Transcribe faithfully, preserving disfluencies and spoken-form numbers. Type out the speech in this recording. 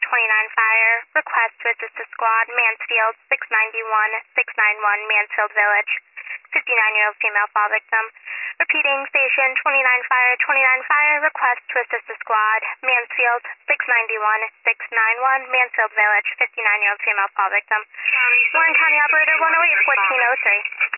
twenty-nine Fire. Request to assist the squad. Mansfield, six ninety-one, six ninety-one, Mansfield Village. fifty-nine-year-old female fall victim. Repeating, station twenty-nine Fire, twenty-nine Fire. Request to assist the squad. Mansfield, six ninety-one, six ninety-one, Mansfield Village. fifty-nine-year-old female fall victim. Warren County Operator one oh eight, fourteen oh three.